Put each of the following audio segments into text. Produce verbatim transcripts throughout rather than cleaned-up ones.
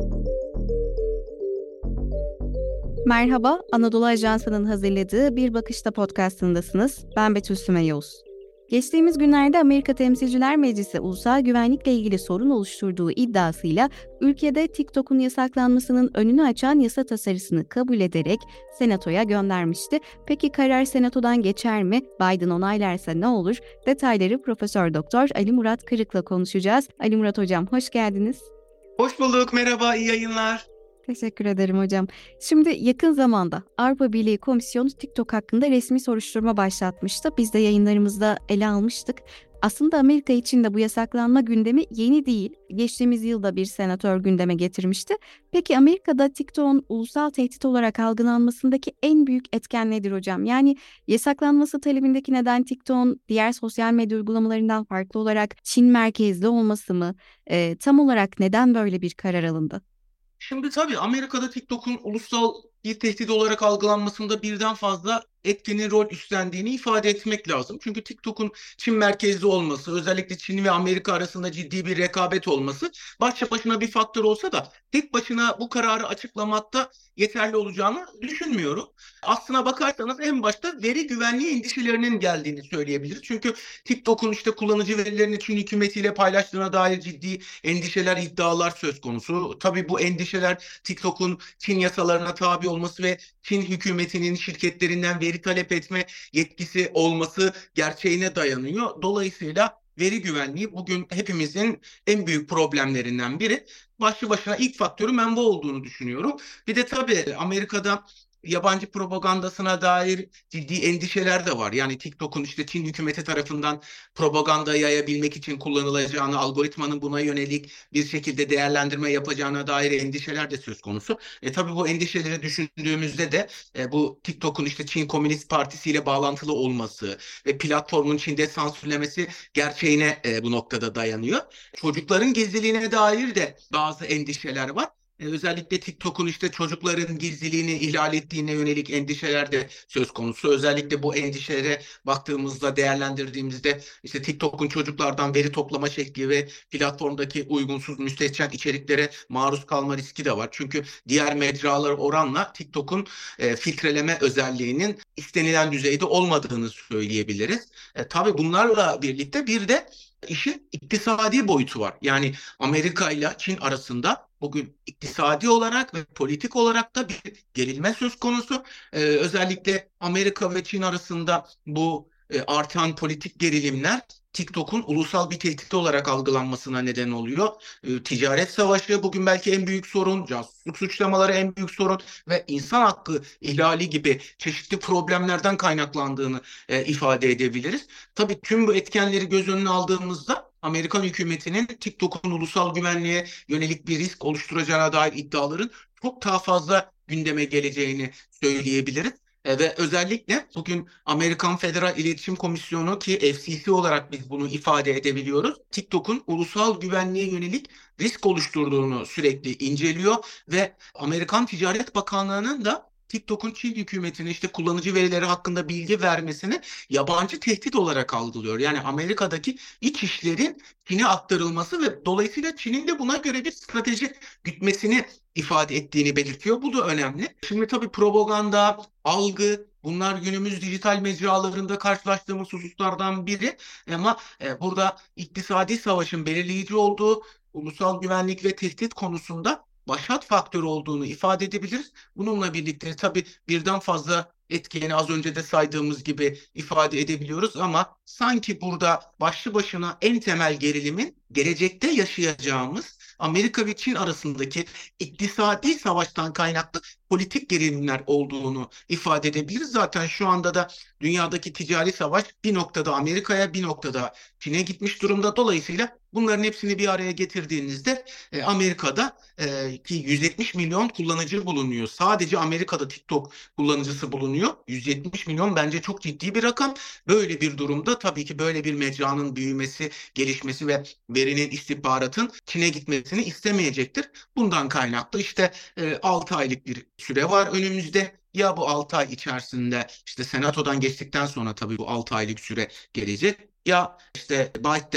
Merhaba, Anadolu Ajansı'nın hazırladığı Bir Bakışta podcastındasınız. Ben Betül Süme Yavuz. Geçtiğimiz günlerde Amerika Temsilciler Meclisi ulusal güvenlikle ilgili sorun oluşturduğu iddiasıyla ülkede TikTok'un yasaklanmasının önünü açan yasa tasarısını kabul ederek Senato'ya göndermişti. Peki karar Senato'dan geçer mi? Biden onaylarsa ne olur? Detayları Profesör Doktor Ali Murat Kırık'la konuşacağız. Ali Murat Hocam, hoş geldiniz. Hoş bulduk, merhaba, iyi yayınlar. Teşekkür ederim hocam. Şimdi yakın zamanda Avrupa Birliği Komisyonu TikTok hakkında resmi soruşturma başlatmıştı. Biz de yayınlarımızda ele almıştık. Aslında Amerika için de bu yasaklanma gündemi yeni değil. Geçtiğimiz yılda bir senatör gündeme getirmişti. Peki Amerika'da TikTok'un ulusal tehdit olarak algılanmasındaki en büyük etken nedir hocam? Yani yasaklanması talebindeki neden TikTok'un diğer sosyal medya uygulamalarından farklı olarak Çin merkezli olması mı? Ee, tam olarak neden böyle bir karar alındı? Şimdi tabii Amerika'da TikTok'un ulusal bir tehdit olarak algılanmasında birden fazla etkenin rol üstlendiğini ifade etmek lazım. Çünkü TikTok'un Çin merkezli olması, özellikle Çin ve Amerika arasında ciddi bir rekabet olması başlı başına bir faktör olsa da tek başına bu kararı açıklamakta yeterli olacağını düşünmüyorum. Aslına bakarsanız en başta veri güvenliği endişelerinin geldiğini söyleyebiliriz. Çünkü TikTok'un işte kullanıcı verilerini Çin hükümetiyle paylaştığına dair ciddi endişeler, iddialar söz konusu. Tabii bu endişeler TikTok'un Çin yasalarına tabi olması ve Çin hükümetinin şirketlerinden veri talep etme yetkisi olması gerçeğine dayanıyor. Dolayısıyla veri güvenliği bugün hepimizin en büyük problemlerinden biri. Başlı başına ilk faktörün ben bu olduğunu düşünüyorum. Bir de tabii Amerika'da yabancı propagandasına dair ciddi endişeler de var. Yani TikTok'un işte Çin hükümeti tarafından propaganda yayabilmek için kullanılacağını, algoritmanın buna yönelik bir şekilde değerlendirme yapacağına dair endişeler de söz konusu. E tabii bu endişeleri düşündüğümüzde de e, bu TikTok'un işte Çin Komünist Partisi ile bağlantılı olması ve platformun Çin'de sansürlemesi gerçeğine e, bu noktada dayanıyor. Çocukların gizliliğine dair de bazı endişeler var. E, Özellikle TikTok'un işte çocukların gizliliğini ihlal ettiğine yönelik endişeler de söz konusu. Özellikle bu endişelere baktığımızda, değerlendirdiğimizde işte TikTok'un çocuklardan veri toplama şekli ve platformdaki uygunsuz müstehcen içeriklere maruz kalma riski de var. Çünkü diğer mecralar oranla TikTok'un e, filtreleme özelliğinin istenilen düzeyde olmadığını söyleyebiliriz. E, tabii bunlarla birlikte bir de işin iktisadi boyutu var. Yani Amerika ile Çin arasında bugün iktisadi olarak ve politik olarak da bir gerilme söz konusu. Ee, özellikle Amerika ve Çin arasında bu e, artan politik gerilimler TikTok'un ulusal bir tehdit olarak algılanmasına neden oluyor. Ee, ticaret savaşı bugün belki en büyük sorun, casusluk suçlamaları en büyük sorun ve insan hakkı ihlali gibi çeşitli problemlerden kaynaklandığını e, ifade edebiliriz. Tabii tüm bu etkenleri göz önüne aldığımızda Amerikan hükümetinin TikTok'un ulusal güvenliğe yönelik bir risk oluşturacağına dair iddiaların çok daha fazla gündeme geleceğini söyleyebiliriz. E, ve özellikle bugün Amerikan Federal İletişim Komisyonu ki F C C olarak biz bunu ifade edebiliyoruz. TikTok'un ulusal güvenliğe yönelik risk oluşturduğunu sürekli inceliyor ve Amerikan Ticaret Bakanlığı'nın da TikTok'un Çin hükümetine işte kullanıcı verileri hakkında bilgi vermesini yabancı tehdit olarak algılıyor. Yani Amerika'daki iç işlerin Çin'e aktarılması ve dolayısıyla Çin'in de buna göre bir strateji gütmesini ifade ettiğini belirtiyor. Bu da önemli. Şimdi tabii propaganda, algı bunlar günümüz dijital mecralarında karşılaştığımız hususlardan biri. Ama e, burada iktisadi savaşın belirleyici olduğu ulusal güvenlik ve tehdit konusunda başat faktörü olduğunu ifade edebiliriz. Bununla birlikte tabii birden fazla etkeni az önce de saydığımız gibi ifade edebiliyoruz ama sanki burada başlı başına en temel gerilimin gelecekte yaşayacağımız Amerika ve Çin arasındaki iktisadi savaştan kaynaklı politik gerilimler olduğunu ifade edebiliriz. Zaten şu anda da dünyadaki ticari savaş bir noktada Amerika'ya bir noktada Çin'e gitmiş durumda. Dolayısıyla bunların hepsini bir araya getirdiğinizde e, Amerika'da e, ki yüz yetmiş milyon kullanıcı bulunuyor. Sadece Amerika'da TikTok kullanıcısı bulunuyor. yüz yetmiş milyon bence çok ciddi bir rakam. Böyle bir durumda tabii ki böyle bir mecranın büyümesi, gelişmesi ve verinin, istihbaratın Çin'e gitmesini istemeyecektir. Bundan kaynaklı işte e, altı aylık bir süre var önümüzde. Ya bu altı ay içerisinde işte Senato'dan geçtikten sonra tabii bu altı aylık süre gelecek. Ya işte ByteDance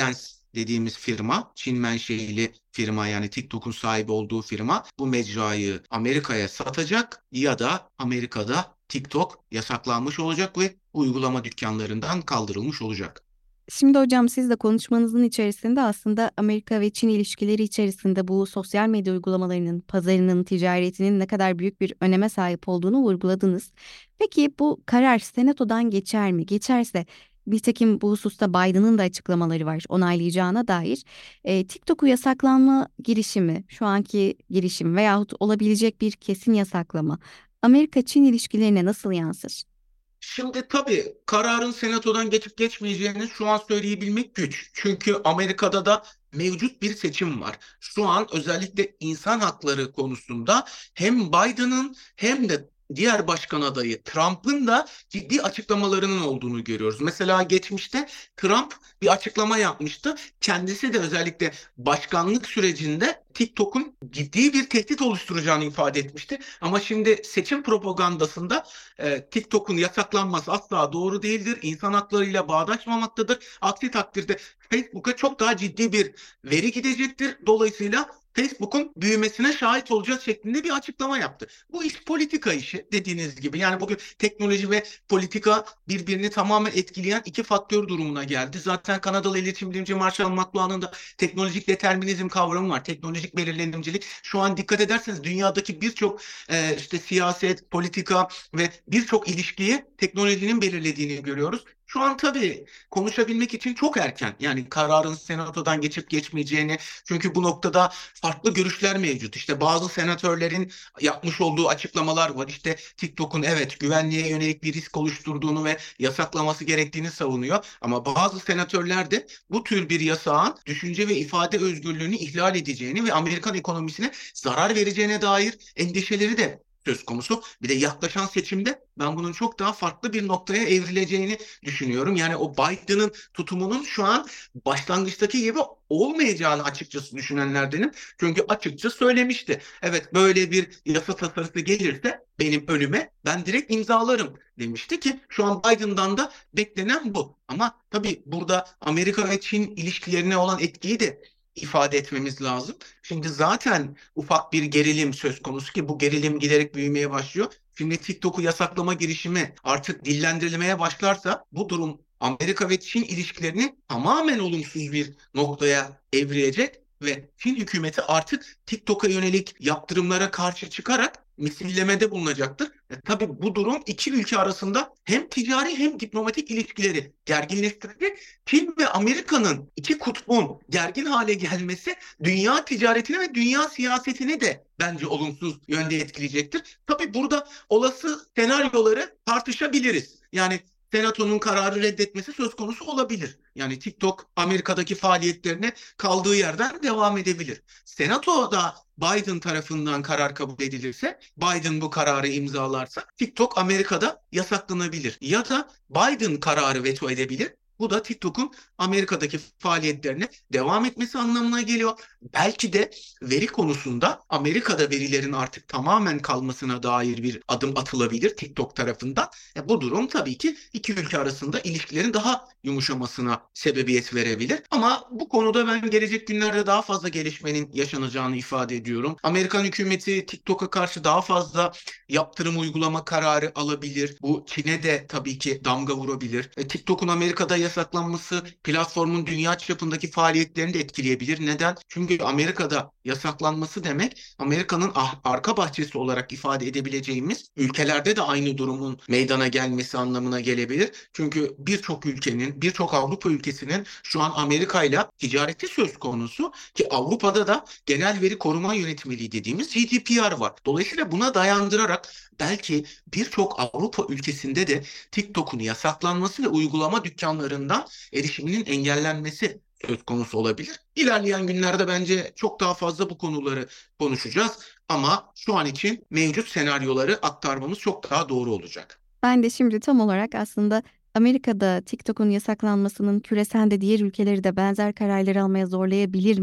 dediğimiz firma, Çin menşeili firma yani TikTok'un sahibi olduğu firma bu mecrayı Amerika'ya satacak ya da Amerika'da TikTok yasaklanmış olacak ve uygulama dükkanlarından kaldırılmış olacak. Şimdi hocam siz de konuşmanızın içerisinde aslında Amerika ve Çin ilişkileri içerisinde bu sosyal medya uygulamalarının, pazarının, ticaretinin ne kadar büyük bir öneme sahip olduğunu vurguladınız. Peki bu karar Senato'dan geçer mi? Geçerse nitekim bu hususta Biden'ın da açıklamaları var onaylayacağına dair. E, TikTok'u yasaklanma girişimi, şu anki girişim veyahut olabilecek bir kesin yasaklama Amerika-Çin ilişkilerine nasıl yansır? Şimdi tabii kararın senatodan geçip geçmeyeceğini şu an söyleyebilmek güç. Çünkü Amerika'da da mevcut bir seçim var. Şu an özellikle insan hakları konusunda hem Biden'ın hem de diğer başkan adayı Trump'ın da ciddi açıklamalarının olduğunu görüyoruz. Mesela geçmişte Trump bir açıklama yapmıştı. Kendisi de özellikle başkanlık sürecinde TikTok'un ciddi bir tehdit oluşturacağını ifade etmişti. Ama şimdi seçim propagandasında e, TikTok'un yasaklanması asla doğru değildir. İnsan haklarıyla bağdaşmamaktadır. Aksi takdirde Facebook'a çok daha ciddi bir veri gidecektir. Dolayısıyla Facebook'un büyümesine şahit olacağız şeklinde bir açıklama yaptı. Bu iş politika işi dediğiniz gibi. Yani bugün teknoloji ve politika birbirini tamamen etkileyen iki faktör durumuna geldi. Zaten Kanadalı iletişim bilimci Marshall McLuhan'ın da teknolojik determinizm kavramı var. Teknolojik belirlenimcilik. Şu an dikkat ederseniz dünyadaki birçok e, işte siyaset, politika ve birçok ilişkiyi teknolojinin belirlediğini görüyoruz. Şu an tabii konuşabilmek için çok erken. Yani kararın senatodan geçip geçmeyeceğini, çünkü bu noktada farklı görüşler mevcut. İşte bazı senatörlerin yapmış olduğu açıklamalar var. İşte TikTok'un evet güvenliğe yönelik bir risk oluşturduğunu ve yasaklaması gerektiğini savunuyor. Ama bazı senatörler de bu tür bir yasağın düşünce ve ifade özgürlüğünü ihlal edeceğini ve Amerikan ekonomisine zarar vereceğine dair endişeleri de söz konusu. Bir de yaklaşan seçimde ben bunun çok daha farklı bir noktaya evrileceğini düşünüyorum. Yani o Biden'ın tutumunun şu an başlangıçtaki gibi olmayacağını açıkçası düşünenlerdenim. Çünkü açıkça söylemişti. Evet, böyle bir yasa tasarısı gelirse benim önüme ben direkt imzalarım demişti ki şu an Biden'dan da beklenen bu. Ama tabii burada Amerika ve Çin ilişkilerine olan etkiyi de ifade etmemiz lazım. Şimdi zaten ufak bir gerilim söz konusu ki bu gerilim giderek büyümeye başlıyor. Şimdi TikTok'u yasaklama girişimi artık dillendirilmeye başlarsa bu durum Amerika ve Çin ilişkilerini tamamen olumsuz bir noktaya evrilecek ve Çin hükümeti artık TikTok'a yönelik yaptırımlara karşı çıkarak misillemede bulunacaktır. E, tabii bu durum iki ülke arasında hem ticari hem diplomatik ilişkileri gerginleştirecek. Çin ve Amerika'nın iki kutbun gergin hale gelmesi dünya ticaretini ve dünya siyasetini de bence olumsuz yönde etkileyecektir. Tabii burada olası senaryoları tartışabiliriz. Yani Senato'nun kararı reddetmesi söz konusu olabilir. Yani TikTok Amerika'daki faaliyetlerine kaldığı yerden devam edebilir. Senato'da Biden tarafından karar kabul edilirse, Biden bu kararı imzalarsa TikTok Amerika'da yasaklanabilir. Ya da Biden kararı veto edebilir. Bu da TikTok'un Amerika'daki faaliyetlerine devam etmesi anlamına geliyor. Belki de veri konusunda Amerika'da verilerin artık tamamen kalmasına dair bir adım atılabilir TikTok tarafından. E bu durum tabii ki iki ülke arasında ilişkilerin daha yumuşamasına sebebiyet verebilir. Ama bu konuda ben gelecek günlerde daha fazla gelişmenin yaşanacağını ifade ediyorum. Amerikan hükümeti TikTok'a karşı daha fazla yaptırım uygulama kararı alabilir. Bu Çin'e de tabii ki damga vurabilir. E, TikTok'un Amerika'da yasaklanması platformun dünya çapındaki faaliyetlerini de etkileyebilir. Neden? Çünkü Amerika'da yasaklanması demek Amerika'nın ah- arka bahçesi olarak ifade edebileceğimiz ülkelerde de aynı durumun meydana gelmesi anlamına gelebilir. Çünkü birçok ülkenin, birçok Avrupa ülkesinin şu an Amerika ile ticareti söz konusu ki Avrupa'da da genel veri koruma yönetmeliği dediğimiz G D P R var. Dolayısıyla buna dayandırarak belki birçok Avrupa ülkesinde de TikTok'un yasaklanması ve uygulama dükkanlarından erişiminin engellenmesi söz konusu olabilir. İlerleyen günlerde bence çok daha fazla bu konuları konuşacağız ama şu an için mevcut senaryoları aktarmamız çok daha doğru olacak. Ben de şimdi tam olarak aslında Amerika'da TikTok'un yasaklanmasının küresel de diğer ülkeleri de benzer kararları almaya zorlayabilir mi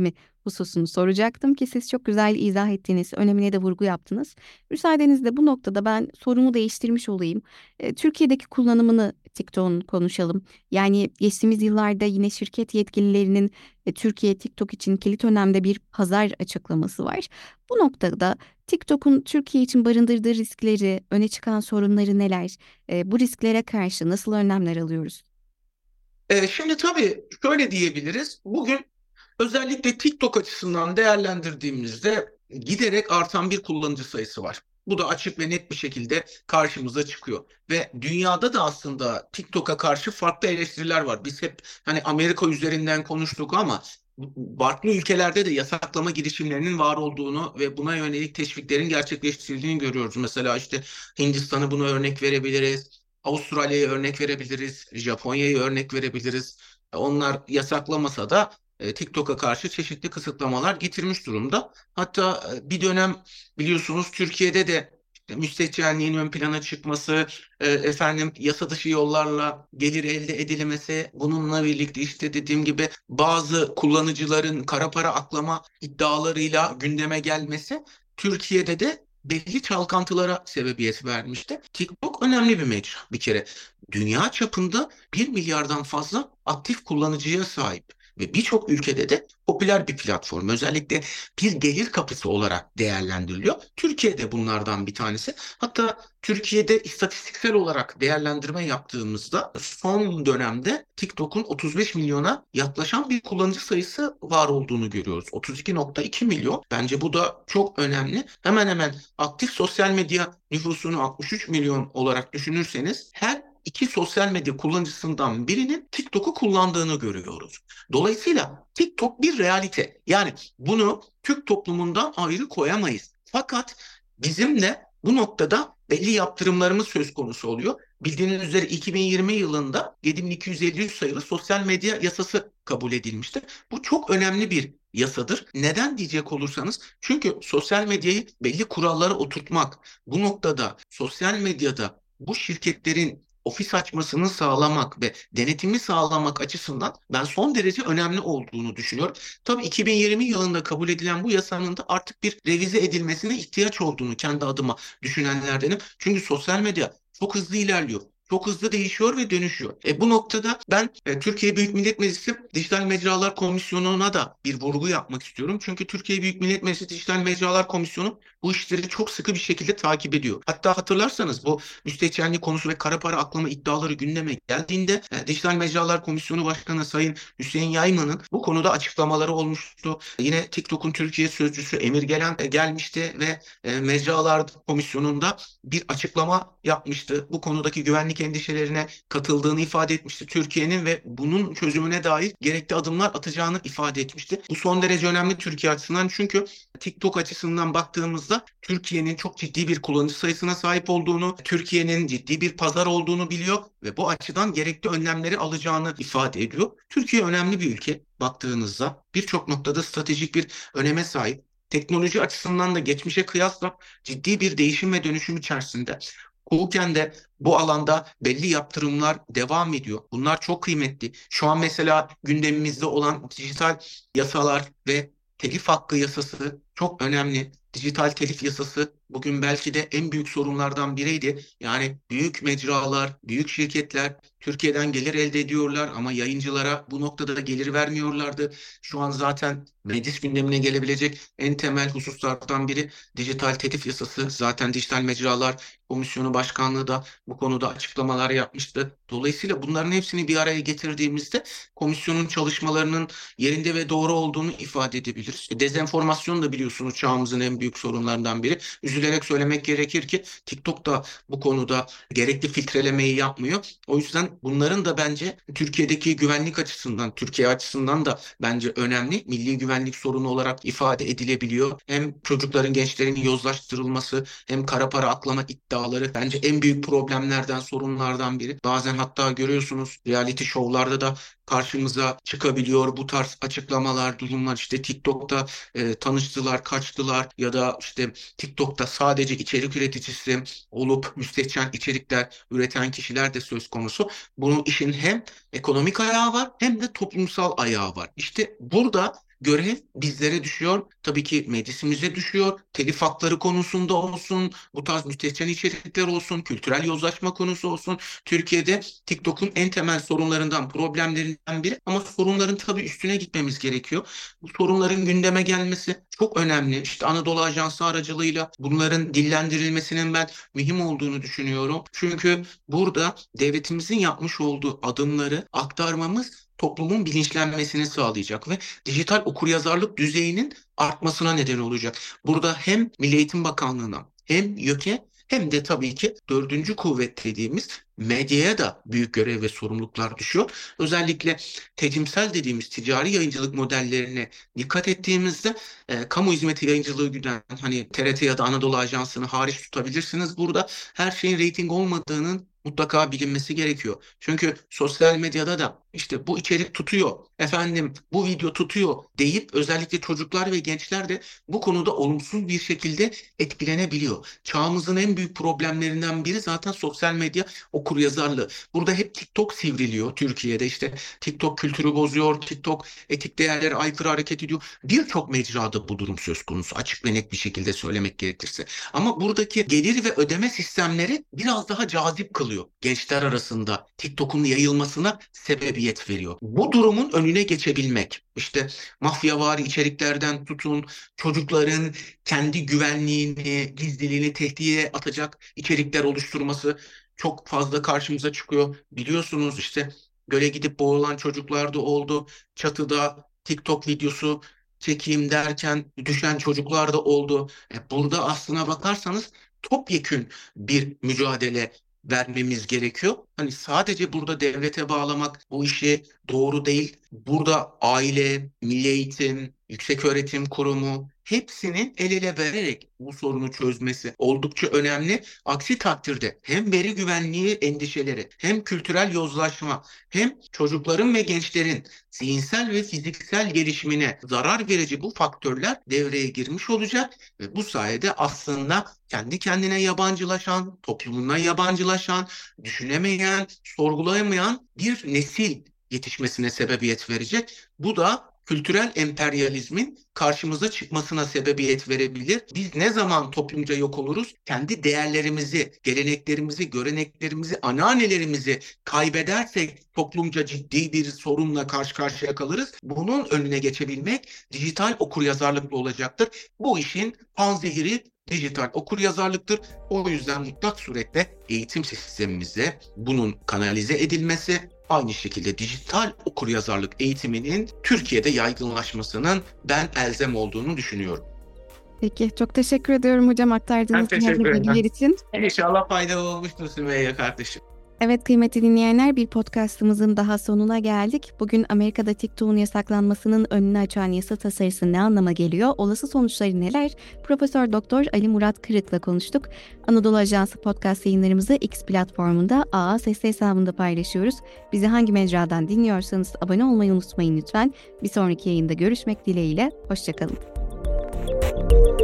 hususunu soracaktım ki siz çok güzel izah ettiniz, önemine de vurgu yaptınız. Müsaadenizle bu noktada ben sorumu değiştirmiş olayım. E, Türkiye'deki kullanımını TikTok'un konuşalım. Yani geçtiğimiz yıllarda yine şirket yetkililerinin e, Türkiye TikTok için kilit önemde bir pazar açıklaması var. Bu noktada TikTok'un Türkiye için barındırdığı riskleri, öne çıkan sorunları neler? E, bu risklere karşı nasıl önlemler alıyoruz? E, şimdi tabii şöyle diyebiliriz. Bugün özellikle TikTok açısından değerlendirdiğimizde giderek artan bir kullanıcı sayısı var. Bu da açık ve net bir şekilde karşımıza çıkıyor. Ve dünyada da aslında TikTok'a karşı farklı eleştiriler var. Biz hep hani Amerika üzerinden konuştuk ama farklı ülkelerde de yasaklama girişimlerinin var olduğunu ve buna yönelik teşviklerin gerçekleştirildiğini görüyoruz. Mesela işte Hindistan'ı buna örnek verebiliriz. Avustralya'ya örnek verebiliriz. Japonya'ya örnek verebiliriz. Onlar yasaklamasa da e, TikTok'a karşı çeşitli kısıtlamalar getirmiş durumda. Hatta e, bir dönem biliyorsunuz Türkiye'de de işte müstehcenliğin ön plana çıkması, e, efendim yasa dışı yollarla gelir elde edilmesi, bununla birlikte işte dediğim gibi bazı kullanıcıların kara para aklama iddialarıyla gündeme gelmesi Türkiye'de de belli çalkantılara sebebiyet vermişti. TikTok önemli bir mecra bir kere. Dünya çapında bir milyardan fazla aktif kullanıcıya sahip ve birçok ülkede de popüler bir platform. Özellikle bir gelir kapısı olarak değerlendiriliyor. Türkiye'de bunlardan bir tanesi. Hatta Türkiye'de istatistiksel olarak değerlendirme yaptığımızda son dönemde TikTok'un otuz beş milyona yaklaşan bir kullanıcı sayısı var olduğunu görüyoruz. otuz iki nokta iki milyon. Bence bu da çok önemli. Hemen hemen aktif sosyal medya nüfusunu altmış üç milyon olarak düşünürseniz her iki sosyal medya kullanıcısından birinin TikTok'u kullandığını görüyoruz. Dolayısıyla TikTok bir realite. Yani bunu Türk toplumundan ayrı koyamayız. Fakat bizim de bu noktada belli yaptırımlarımız söz konusu oluyor. Bildiğiniz üzere iki bin yirmi yılında yedi bin iki yüz elli üç sayılı sosyal medya yasası kabul edilmiştir. Bu çok önemli bir yasadır. Neden diyecek olursanız çünkü sosyal medyayı belli kurallara oturtmak, bu noktada sosyal medyada bu şirketlerin ofis açmasını sağlamak ve denetimi sağlamak açısından ben son derece önemli olduğunu düşünüyorum. Tabii iki bin yirmi yılında kabul edilen bu yasanın da artık bir revize edilmesine ihtiyaç olduğunu kendi adıma düşünenlerdenim. Çünkü sosyal medya çok hızlı ilerliyor. Çok hızlı değişiyor ve dönüşüyor. E bu noktada ben e, Türkiye Büyük Millet Meclisi Dijital Mecralar Komisyonu'na da bir vurgu yapmak istiyorum. Çünkü Türkiye Büyük Millet Meclisi Dijital Mecralar Komisyonu bu işleri çok sıkı bir şekilde takip ediyor. Hatta hatırlarsanız bu müstehcenlik konusu ve kara para aklama iddiaları gündeme geldiğinde e, Dijital Mecralar Komisyonu Başkanı Sayın Hüseyin Yayman'ın bu konuda açıklamaları olmuştu. Yine TikTok'un Türkiye sözcüsü Emir Gelen e, gelmişti ve e, Mecralar Komisyonu'nda bir açıklama yapmıştı. Bu konudaki güvenlik endişelerine katıldığını ifade etmişti Türkiye'nin ve bunun çözümüne dair gerekli adımlar atacağını ifade etmişti. Bu son derece önemli Türkiye açısından çünkü TikTok açısından baktığımızda Türkiye'nin çok ciddi bir kullanıcı sayısına sahip olduğunu, Türkiye'nin ciddi bir pazar olduğunu biliyor ve bu açıdan gerekli önlemleri alacağını ifade ediyor. Türkiye önemli bir ülke baktığınızda birçok noktada stratejik bir öneme sahip. Teknoloji açısından da geçmişe kıyasla ciddi bir değişim ve dönüşüm içerisinde. Hukuken de bu alanda belli yaptırımlar devam ediyor. Bunlar çok kıymetli. Şu an mesela gündemimizde olan dijital yasalar ve telif hakkı yasası çok önemli. Dijital telif yasası bugün belki de en büyük sorunlardan biriydi. Yani büyük mecralar, büyük şirketler Türkiye'den gelir elde ediyorlar ama yayıncılara bu noktada da gelir vermiyorlardı. Şu an zaten meclis gündemine gelebilecek en temel hususlardan biri dijital telif yasası. Zaten Dijital Mecralar Komisyonu Başkanlığı da bu konuda açıklamalar yapmıştı. Dolayısıyla bunların hepsini bir araya getirdiğimizde komisyonun çalışmalarının yerinde ve doğru olduğunu ifade edebiliriz. Dezenformasyon da biliyorsunuz çağımızın en büyük sorunlarından biri. Üzülerek söylemek gerekir ki TikTok da bu konuda gerekli filtrelemeyi yapmıyor. O yüzden bunların da bence Türkiye'deki güvenlik açısından, Türkiye açısından da bence önemli. Milli güvenlik sorunu olarak ifade edilebiliyor. Hem çocukların, gençlerin yozlaştırılması, hem kara para aklama iddiaları bence en büyük problemlerden, sorunlardan biri. Bazen hatta görüyorsunuz reality şovlarda da karşımıza çıkabiliyor bu tarz açıklamalar, durumlar. İşte TikTok'ta e, tanıştılar, kaçtılar ya da işte TikTok'ta sadece içerik üreticisi olup müstehcen içerikler üreten kişiler de söz konusu. Bunun işin hem ekonomik ayağı var hem de toplumsal ayağı var. İşte burada görev bizlere düşüyor. Tabii ki meclisimize düşüyor. Telif hakları konusunda olsun, bu tarz müstehcen içerikler olsun, kültürel yozlaşma konusu olsun. Türkiye'de TikTok'un en temel sorunlarından, problemlerinden biri, ama sorunların tabii üstüne gitmemiz gerekiyor. Bu sorunların gündeme gelmesi çok önemli. İşte Anadolu Ajansı aracılığıyla bunların dillendirilmesinin ben mühim olduğunu düşünüyorum. Çünkü burada devletimizin yapmış olduğu adımları aktarmamız toplumun bilinçlenmesini sağlayacak ve dijital okuryazarlık düzeyinin artmasına neden olacak. Burada hem Milli Eğitim Bakanlığı'na hem YÖK'e hem de tabii ki dördüncü kuvvet dediğimiz medyaya da büyük görev ve sorumluluklar düşüyor. Özellikle tecimsel dediğimiz ticari yayıncılık modellerine dikkat ettiğimizde e, kamu hizmeti yayıncılığı güden hani T R T ya da Anadolu Ajansı'nı hariç tutabilirsiniz. Burada her şeyin reyting olmadığının mutlaka bilinmesi gerekiyor. Çünkü sosyal medyada da işte bu içerik tutuyor, efendim bu video tutuyor deyip özellikle çocuklar ve gençler de bu konuda olumsuz bir şekilde etkilenebiliyor. Çağımızın en büyük problemlerinden biri zaten sosyal medya okuryazarlığı. Burada hep TikTok sivriliyor Türkiye'de, işte TikTok kültürü bozuyor, TikTok etik değerlere aykırı hareket ediyor. Birçok mecrada bu durum söz konusu, açık ve net bir şekilde söylemek gerekirse. Ama buradaki gelir ve ödeme sistemleri biraz daha cazip kılıyor. Gençler arasında TikTok'un yayılmasına sebebiyet veriyor. Bu durumun önüne geçebilmek, işte mafyavari içeriklerden tutun, çocukların kendi güvenliğini, gizliliğini tehlikeye atacak içerikler oluşturması çok fazla karşımıza çıkıyor. Biliyorsunuz işte göle gidip boğulan çocuklar da oldu. Çatıda TikTok videosu çekeyim derken düşen çocuklar da oldu. E burada aslına bakarsanız topyekün bir mücadele vermemiz gerekiyor. Hani sadece burada devlete bağlamak bu işi doğru değil. Burada aile, milli eğitim, yükseköğretim kurumu hepsinin el ele vererek bu sorunu çözmesi oldukça önemli. Aksi takdirde hem veri güvenliği endişeleri, hem kültürel yozlaşma, hem çocukların ve gençlerin zihinsel ve fiziksel gelişimine zarar verici bu faktörler devreye girmiş olacak ve bu sayede aslında kendi kendine yabancılaşan, toplumuna yabancılaşan, düşünemeyen, sorgulayamayan bir nesil yetişmesine sebebiyet verecek. Bu da kültürel emperyalizmin karşımıza çıkmasına sebebiyet verebilir. Biz ne zaman toplumca yok oluruz? Kendi değerlerimizi, geleneklerimizi, göreneklerimizi, ananelerimizi kaybedersek toplumca ciddi bir sorunla karşı karşıya kalırız. Bunun önüne geçebilmek dijital okuryazarlıkla olacaktır. Bu işin panzehiri dijital okuryazarlıktır. O yüzden mutlak suretle eğitim sistemimize bunun kanalize edilmesi, aynı şekilde dijital okuryazarlık eğitiminin Türkiye'de yaygınlaşmasının ben elzem olduğunu düşünüyorum. Peki, çok teşekkür ediyorum hocam aktardığınız değerli bilgiler için. İnşallah faydalı olmuştur Sümeyye kardeşim. Evet kıymetli dinleyenler, bir podcastımızın daha sonuna geldik. Bugün Amerika'da TikTok'un yasaklanmasının önünü açan yasa tasarısı ne anlama geliyor, olası sonuçları neler? Profesör Doktor Ali Murat Kırık'la konuştuk. Anadolu Ajansı podcast yayınlarımızı X platformunda A A Sesli hesabında paylaşıyoruz. Bizi hangi mecradan dinliyorsanız abone olmayı unutmayın lütfen. Bir sonraki yayında görüşmek dileğiyle, hoşçakalın.